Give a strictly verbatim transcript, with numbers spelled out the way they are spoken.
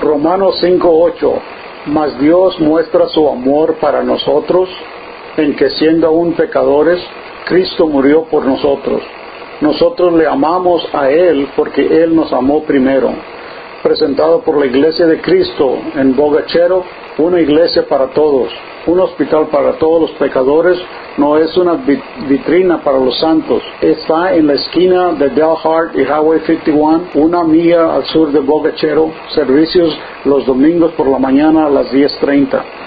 Romanos cinco ocho. Mas Dios muestra su amor para nosotros, en que siendo aún pecadores, Cristo murió por nosotros. Nosotros le amamos a Él porque Él nos amó primero. Presentado por la Iglesia de Cristo en Bogachero, una iglesia para todos, un hospital para todos los pecadores, no es una vitrina para los santos. Está en la esquina de Delhart y Highway cincuenta y uno, una milla al sur de Bogachero, servicios los domingos por la mañana a las diez treinta.